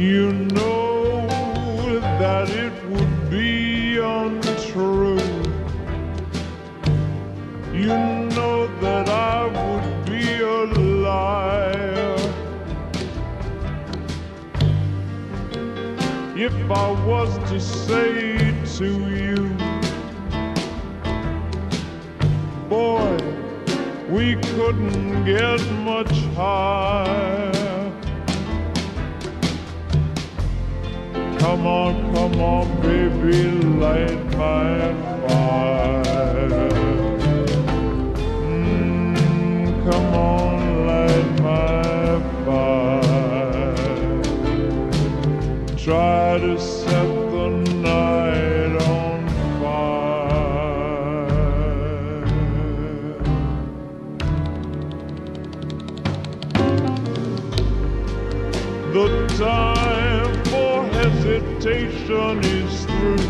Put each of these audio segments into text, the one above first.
You know that it would be untrue. You know that I would be a liar if I was to say to you, boy, we couldn't get much higher. Come on, baby, light my fire. Come on, light my fire. Try to set the night on fire. The time for hesitation is through.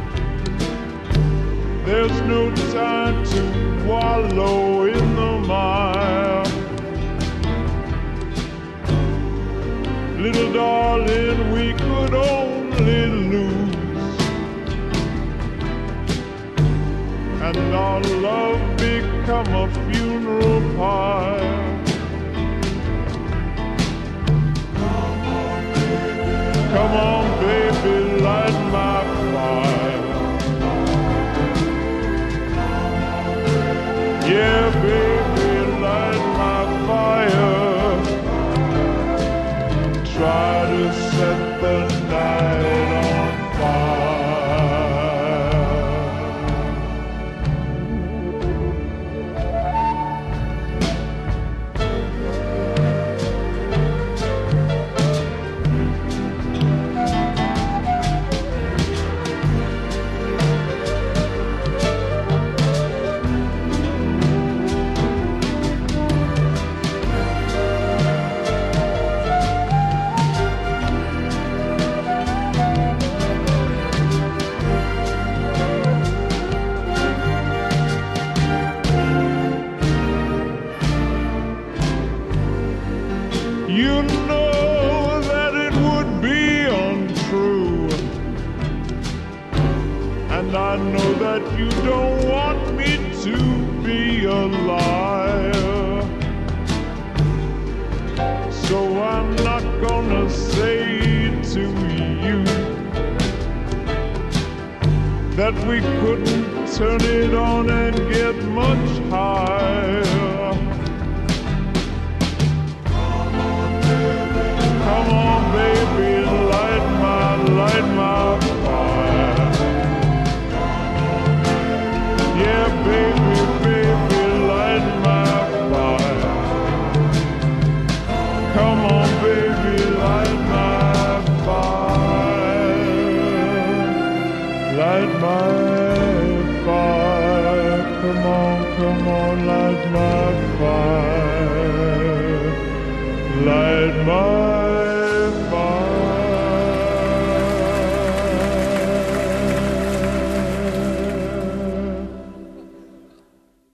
There's no time to wallow in the mire. Little darling, we could only lose, and our love become a funeral pyre. Come on, baby, light my fire. Yeah, baby, light my fire. Try to set the night on You know that it would be untrue, and I know that you don't want me to be a liar. So I'm not gonna say to you that we couldn't turn it on and get much higher. Come on, baby, light my fire. Yeah, baby, baby, light my fire. Come on, baby, light my fire. Light my fire. Come on, light my fire. Light my